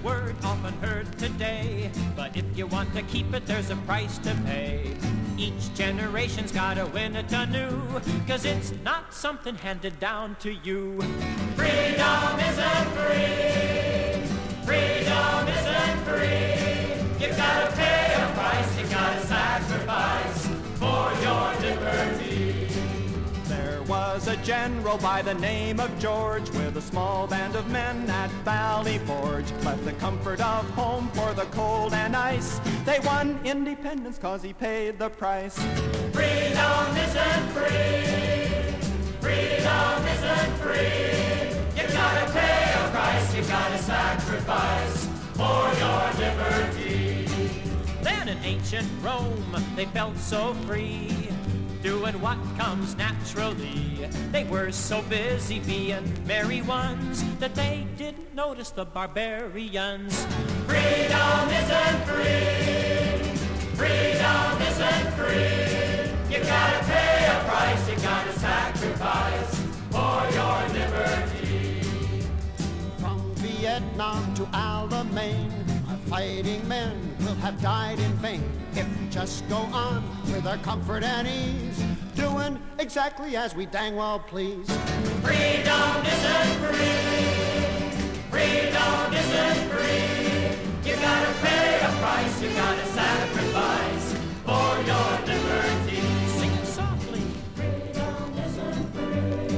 word often heard today, but if you want to keep it, there's a price to pay. Each generation's gotta win it anew, 'cause it's not something handed down to you. Freedom isn't free. Freedom isn't free. You gotta pay a price, you gotta sacrifice for your liberty. There was a general by the name of George, with a small band of men at Valley Forge. Left the comfort of home for the cold and ice. They won independence 'cause he paid the price. Freedom isn't free. Freedom isn't free. You gotta pay a price, you gotta sacrifice for your liberty. Then in ancient Rome, they felt so free, doing what comes naturally. They were so busy being merry ones that they didn't notice the barbarians. Freedom isn't free. Freedom isn't free. You gotta pay a price, you gotta sacrifice for your liberty. From Vietnam to Alamein, our fighting men will have died in vain if we just go on with our comfort and ease, doing exactly as we dang well please. Freedom isn't free. Freedom isn't free. You gotta pay a price, you gotta sacrifice for your liberty. Sing it softly. Freedom isn't free.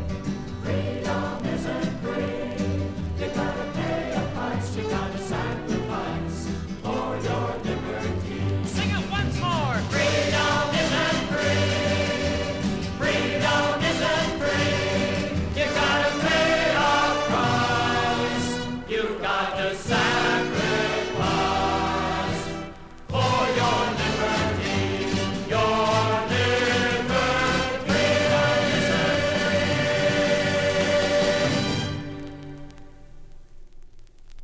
Freedom isn't free. You gotta pay a price, you gotta sacrifice for your liberty. Sing it once more. Freedom isn't free. Freedom isn't free. You gotta pay a price. You gotta sacrifice.